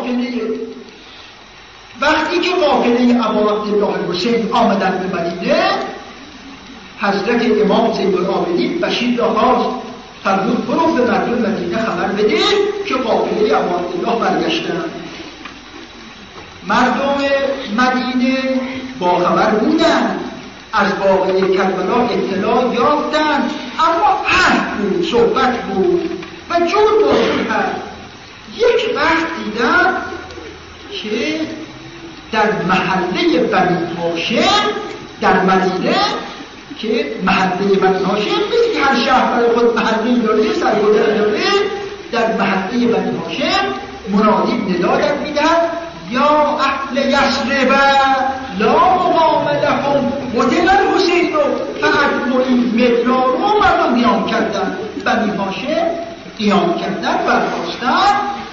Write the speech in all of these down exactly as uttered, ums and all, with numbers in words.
قافله. وقتی که قافله ابا عبدالله الحسین آمدن به مدینه، حضرت امام زین العابدین بشیر را خواست فرمود برو به مردم مدینه خبر بده که قافله ابا عبدالله برگشتن. مردم مدینه با خبر بودن، از واقعه کربلا اطلاع یافتن، اما حرف بود، صحبت بود و جور باشون هست. یک وقت دیدن که در محله بنی هاشم در مدینه، که محله بنی هاشم مثل که هر شهر برای خود محله داره، سرگذر داره، در محله بنی هاشم منادی ندا در میدهد یا اهل یثرب لا مقام لکم قتل الحسین فاجمعوا مدرار. و مردم قیام کردن، بنی هاشم قیام کردن، برخاستن،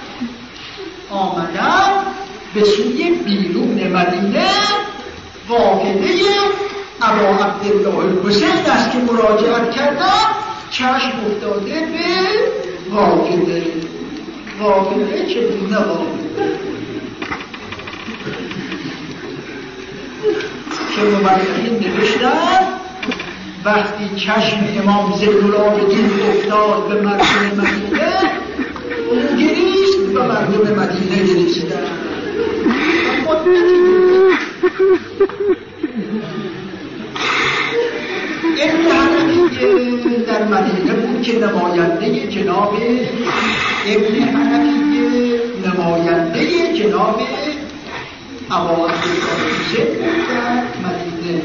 آمدن به سوی بیرون مدینه. قافله ابا عبدالله الحسین است که مراجعت کردن، چشم افتاده به قافله. قافله چگونه قافله که مورخین نوشتن وقتی چشم امام زین العابدین افتاد به مردم مدینه، اون گریست و مردم مدینه گریستن. ابن حنفیه در مدینه بود که نماینده جناب ابن حنفیه نماینده جناب ابا عبدالله حسین بود در مدینه.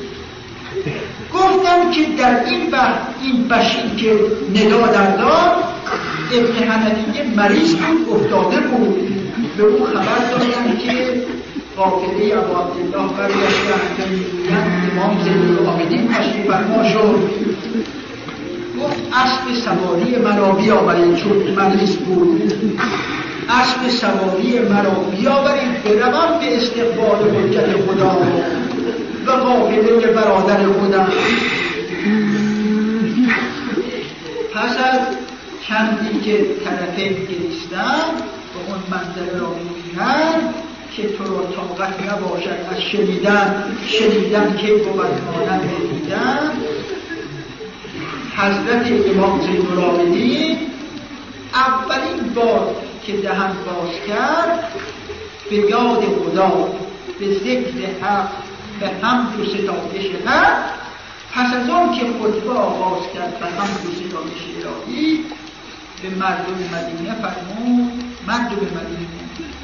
گفتم که در این وقت این بشیر که ندا در داد، ابن حنفیه مریض بود، افتاده بود. به او خبر دادن که قافله ابا عبدالله برگشتن که میگویند امام زین العابدین تشریف فرما شد. گفت اسب سواری مرا بیاورید، چون مریض بود، اسب سواری مرا بیاورید بروم به استقبال حجت خدا و قافله برادر خودم. پس از چندی که طرفین گریستن و اون منظره را می‌بینند که تو را طاقت نباشد از شنیدن، شنیدن که بود مانند دیدن، حضرت امام زین العابدین اولین بار که دهن باز کرد به یاد خدا، به ذکر حق، به حمد و ستایش حق. پس از آن که خطبه آغاز کرد به حمد و ستایش الهی، به مردم مدینه فرمود مردم مدینه،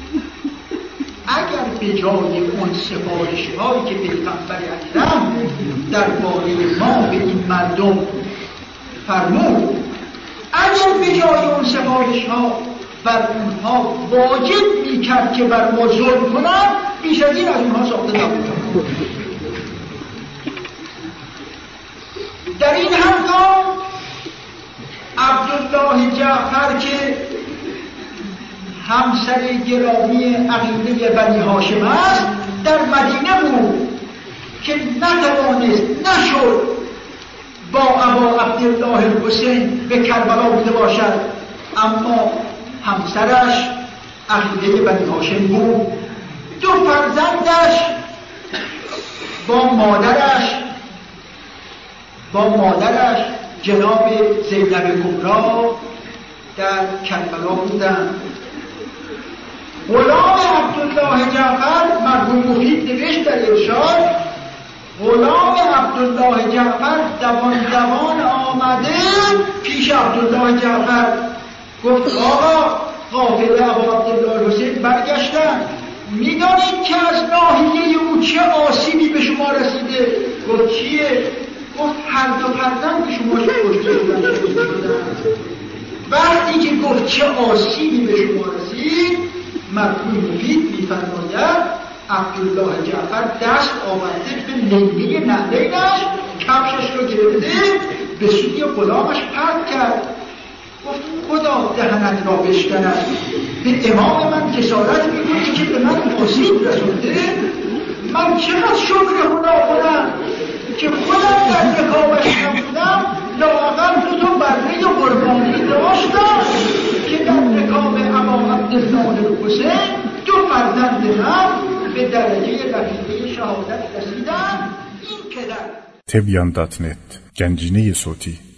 اگر به جای اون سفارش هایی که پیغمبر اکرم درباره ما به این مردم فرمود، اگر به جای اون سفارش ها بر اونها واجب می کرد که بر ما ظلم کنن، بیش از این از اونها ساخته نبود. در این هنگام عبدالله جعفر که همسر گرامی عقیده بنی هاشم است در مدینه بود که نتوانست، نشد با ابا عبدالله الحسین به کربلا بوده باشد، اما همسرش عقیده بنی هاشم بود. دو فرزندش با مادرش با مادرش جناب زینب کبری در کربلا بودند. غلام عبدالله جعفر، مرحوم مفید نوشت در ارشاد، غلام عبدالله جعفر دوان دوان آمده پیش عبدالله جعفر، گفت آقا قافله ابا عبدالله حسین برگشتن، میدانید که از ناحیه او چه آسیبی به شما رسیده؟ گفت چیه؟ گفت هر دو فرزند به شما کشته شدن. وقتی که گفت چه آسیبی به شما رسید، مرحوم مفید می‌فرماید عبدالله جعفر دست آورده به لنگه نعلینش، کفشش رو گرفته به سوی غلامش پرت کرد. گفت خدا دهنت را بشکند، به امام من کسارت می‌کنی که به من آسیب رسونده؟ من چقدر شکر خدا کنم که خودم در رکابش نبودم، لااقل دو تا بره قربانی داشتم که در رکاب ابا عبدالله الحسین فرزند من به درجه رفیقه شهادت رسیدن. این پدر تبیان دات نت گنجینه صوتی